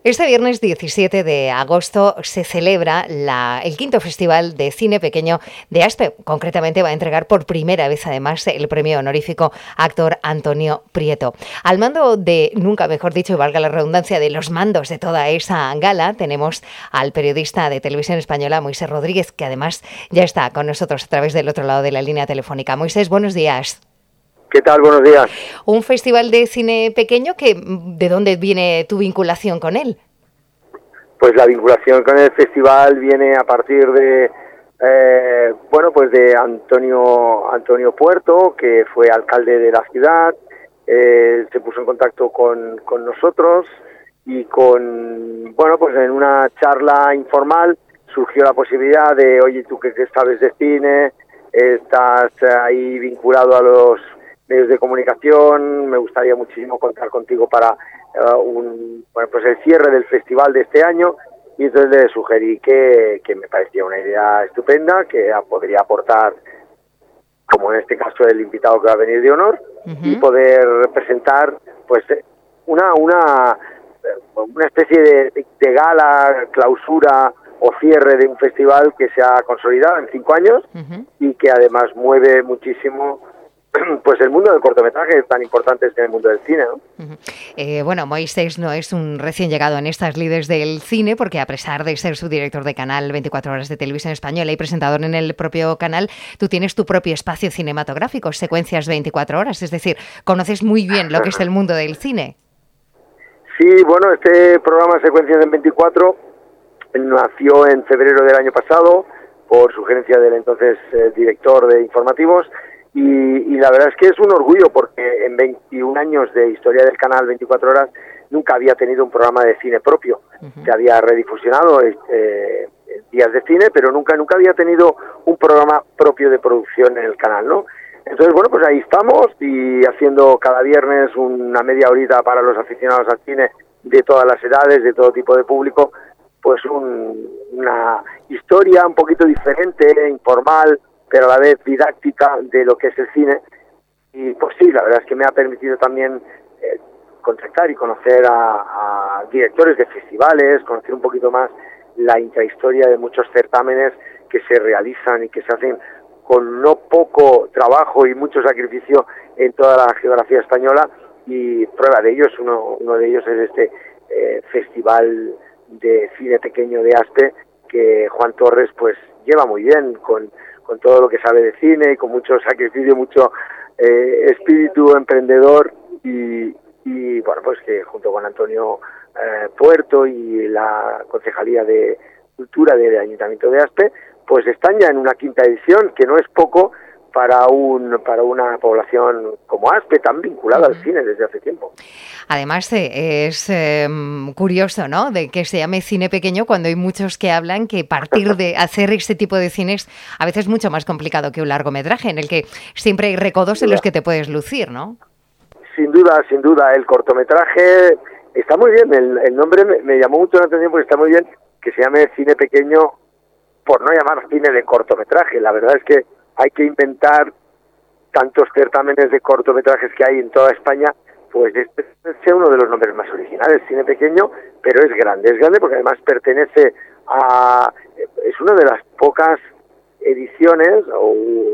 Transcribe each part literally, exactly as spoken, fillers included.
Este viernes diecisiete de agosto se celebra la, el quinto Festival de Cine Pequeño de Aspe. Concretamente va a entregar por primera vez, además, el premio honorífico actor Antonio Prieto. Al mando de, nunca mejor dicho, y valga la redundancia, de los mandos de toda esa gala, tenemos al periodista de Televisión Española, Moisés Rodríguez, que además ya está con nosotros a través del otro lado de la línea telefónica. Moisés, buenos días. ¿Qué tal? Buenos días. Un festival de cine pequeño, que ¿de dónde viene tu vinculación con él? Pues la vinculación con el festival viene a partir de, eh, bueno, pues de Antonio Antonio Puerto, que fue alcalde de la ciudad. Eh, se puso en contacto con, con nosotros y con, bueno, pues en una charla informal surgió la posibilidad de, oye, tú que sabes de cine, estás ahí vinculado a los medios de comunicación, me gustaría muchísimo contar contigo para uh, un, bueno, pues el cierre del festival de este año, y entonces le sugerí que, que me parecía una idea estupenda, que podría aportar, como en este caso el invitado que va a venir de honor, uh-huh. y poder presentar pues una una una especie de, de gala, clausura o cierre de un festival que se ha consolidado en cinco años, uh-huh. y que además mueve muchísimo pues el mundo del cortometraje, tan importante es en el mundo del cine, ¿no? Uh-huh. Eh, bueno, Moisés no es un recién llegado en estas lides del cine, porque a pesar de ser subdirector de Canal veinticuatro Horas de Televisión Española y presentador en el propio canal, tú tienes tu propio espacio cinematográfico, Secuencias veinticuatro Horas, es decir, conoces muy bien lo que es el mundo del cine. Sí, bueno, este programa Secuencias en veinticuatro nació en febrero del año pasado por sugerencia del entonces eh, director de informativos. Y, y la verdad es que es un orgullo, porque en veintiún años de historia del canal veinticuatro Horas nunca había tenido un programa de cine propio. Uh-huh. Se había redifusionado eh, días de cine, pero nunca nunca había tenido un programa propio de producción en el canal, ¿no? Entonces, bueno, pues ahí estamos, y haciendo cada viernes una media horita para los aficionados al cine de todas las edades, de todo tipo de público, pues un, una historia un poquito diferente, informal, pero a la vez didáctica de lo que es el cine. Y pues sí, la verdad es que me ha permitido también eh, contactar y conocer a, a directores de festivales, conocer un poquito más la intrahistoria de muchos certámenes que se realizan y que se hacen con no poco trabajo y mucho sacrificio en toda la geografía española, y prueba de ellos, uno, uno de ellos es este eh, Festival de Cine Pequeño de Aspe, que Juan Torres pues lleva muy bien con con todo lo que sabe de cine, y con mucho sacrificio, mucho eh, espíritu emprendedor, y, y bueno, pues que junto con Antonio eh, Puerto y la Concejalía de Cultura del Ayuntamiento de Aspe, pues están ya en una quinta edición, que no es poco para un para una población como Aspe, tan vinculada uh-huh. al cine desde hace tiempo. Además, eh, es eh, curioso, ¿no?, de que se llame cine pequeño cuando hay muchos que hablan que partir de hacer este tipo de cines a veces es mucho más complicado que un largometraje, en el que siempre hay recodos en los que te puedes lucir, ¿no? Sin duda, sin duda. El cortometraje está muy bien. El, el nombre me, me llamó mucho la atención, porque está muy bien que se llame cine pequeño, por no llamar cine de cortometraje. La verdad es que hay que inventar tantos certámenes de cortometrajes que hay en toda España, pues este es uno de los nombres más originales, cine pequeño, pero es grande, es grande porque además pertenece a, es una de las pocas ediciones o,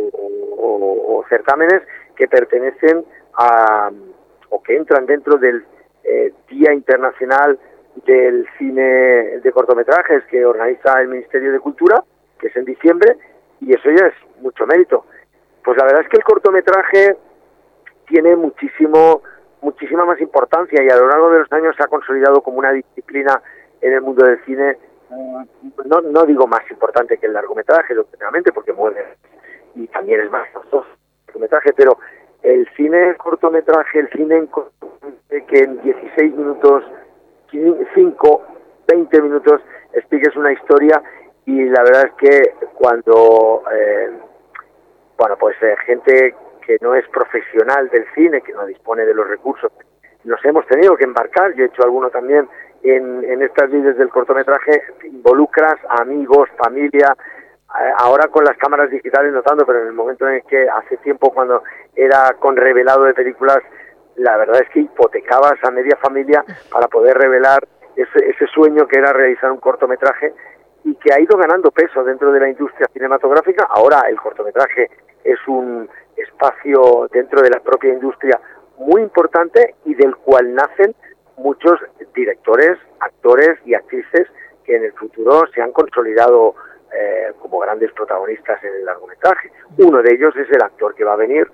o, o certámenes que pertenecen a, o que entran dentro del eh, Día Internacional del Cine de Cortometrajes que organiza el Ministerio de Cultura, que es en diciembre, y eso ya es mucho mérito. Pues la verdad es que el cortometraje tiene muchísimo, muchísima más importancia, y a lo largo de los años se ha consolidado como una disciplina en el mundo del cine, no, no digo más importante que el largometraje, lógicamente, porque mueve y también es más costoso el largometraje, pero el cine cortometraje, el cine en cortometraje, que en dieciséis minutos, cinco, veinte minutos expliques una historia. Y la verdad es que cuando, eh, bueno, pues eh, gente que no es profesional del cine, que no dispone de los recursos, nos hemos tenido que embarcar, yo he hecho alguno también, en, en estas líneas del cortometraje, involucras a amigos, familia, eh, ahora con las cámaras digitales no tanto, pero en el momento en el que hace tiempo, cuando era con revelado de películas, la verdad es que hipotecabas a media familia para poder revelar ese, ese sueño que era realizar un cortometraje y que ha ido ganando peso dentro de la industria cinematográfica. Ahora el cortometraje es un espacio dentro de la propia industria muy importante y del cual nacen muchos directores, actores y actrices que en el futuro se han consolidado eh, como grandes protagonistas en el largometraje. Uno de ellos es el actor que va a venir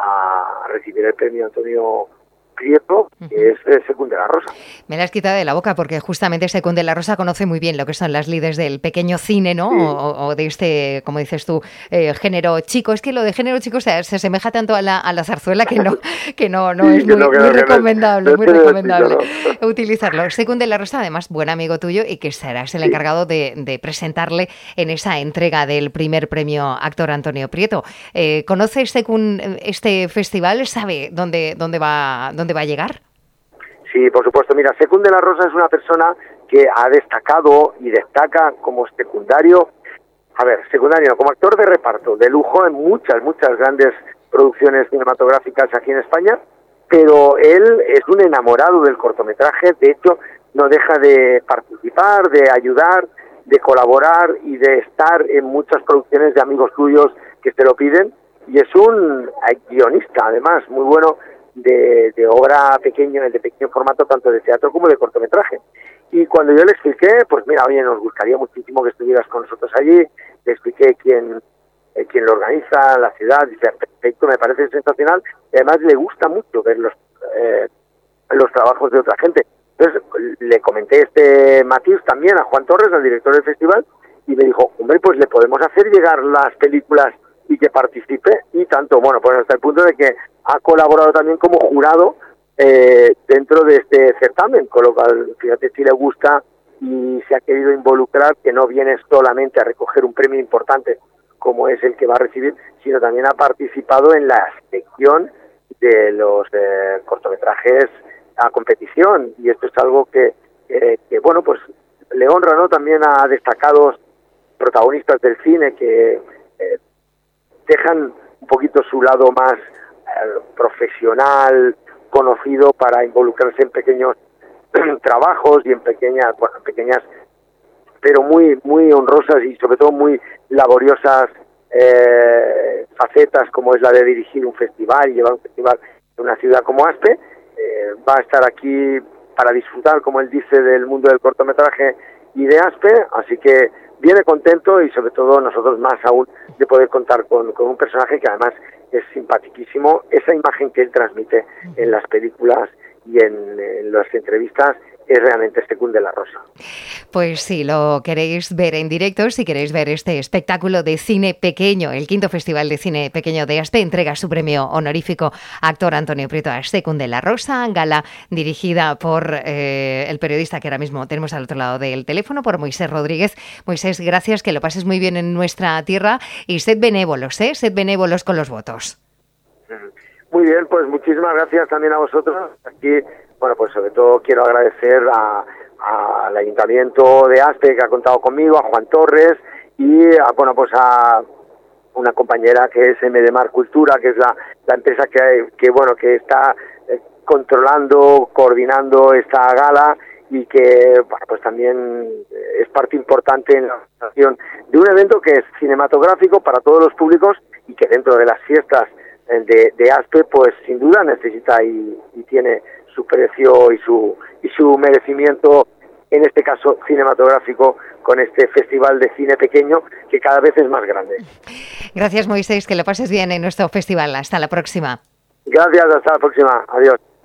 a recibir el premio Antonio Prieto, que es eh, Sekun de la Rosa. Me la has quitado de la boca porque justamente Sekun de la Rosa conoce muy bien lo que son las lides del pequeño cine, ¿no? Sí. O, o de este, como dices tú, eh, género chico. Es que lo de género chico se, se asemeja tanto a la, a la zarzuela que no, que no, no sí, es muy, no, muy recomendable, no, muy recomendable chico, no. utilizarlo. Sekun de la Rosa, además, buen amigo tuyo y que serás el sí. encargado de, de presentarle en esa entrega del primer premio actor Antonio Prieto. Eh, ¿Conoce Sekun este festival? ¿Sabe dónde, dónde va, dónde va a llegar? Sí, por supuesto. Mira, Sekun de la Rosa es una persona que ha destacado y destaca como secundario, a ver, secundario, como actor de reparto, de lujo en muchas, muchas grandes producciones cinematográficas aquí en España, pero él es un enamorado del cortometraje, de hecho, no deja de participar, de ayudar, de colaborar y de estar en muchas producciones de amigos suyos que se lo piden, y es un guionista, además, muy bueno, De, de obra pequeño, de pequeño formato, tanto de teatro como de cortometraje. Y cuando yo le expliqué, pues mira, oye, nos gustaría muchísimo que estuvieras con nosotros allí, le expliqué quién, eh, quién lo organiza, la ciudad, dice, perfecto, me parece sensacional, y además le gusta mucho ver los, eh, los trabajos de otra gente. Entonces le comenté este matiz también a Juan Torres, al director del festival, y me dijo, hombre, pues le podemos hacer llegar las películas y que participe, y tanto, bueno, pues hasta el punto de que ha colaborado también como jurado eh, dentro de este certamen, con lo cual, fíjate si le gusta y se ha querido involucrar, que no viene solamente a recoger un premio importante como es el que va a recibir, sino también ha participado en la selección de los eh, cortometrajes a competición, y esto es algo que, eh, que, bueno, pues le honra, ¿no?, también a destacados protagonistas del cine que eh, dejan un poquito su lado más eh, profesional, conocido, para involucrarse en pequeños trabajos y en pequeñas, bueno, pequeñas, pero muy muy honrosas y sobre todo muy laboriosas eh, facetas, como es la de dirigir un festival y llevar un festival en una ciudad como Aspe. Eh, va a estar aquí para disfrutar, como él dice, del mundo del cortometraje y de Aspe, así que viene contento, y sobre todo nosotros más aún de poder contar con, con un personaje que además es simpaticísimo. Esa imagen que él transmite en las películas y en, en las entrevistas es realmente Sekun de la Rosa. Pues si lo queréis ver en directo, si queréis ver este espectáculo de cine pequeño, el quinto Festival de Cine Pequeño de Aspe entrega su premio honorífico a actor Antonio Prieto a Sekun de la Rosa, gala dirigida por eh, el periodista que ahora mismo tenemos al otro lado del teléfono, por Moisés Rodríguez. Moisés, gracias, que lo pases muy bien en nuestra tierra y sed benévolos, ¿eh? Sed benévolos con los votos. Muy bien, pues muchísimas gracias también a vosotros. Aquí, bueno, pues sobre todo quiero agradecer a, a, al Ayuntamiento de Aspe, que ha contado conmigo, a Juan Torres, y a, bueno, pues a una compañera que es M D Mar Cultura, que es la, la empresa que, que, bueno, que está eh, controlando, coordinando esta gala, y que, bueno, pues también es parte importante en la organización de un evento que es cinematográfico para todos los públicos, y que dentro de las fiestas de, de Aspe, pues sin duda necesita y, y tiene su precio y su y su merecimiento, en este caso cinematográfico, con este festival de cine pequeño que cada vez es más grande. Gracias, Moisés, que lo pases bien en nuestro festival. Hasta la próxima. Gracias, hasta la próxima. Adiós.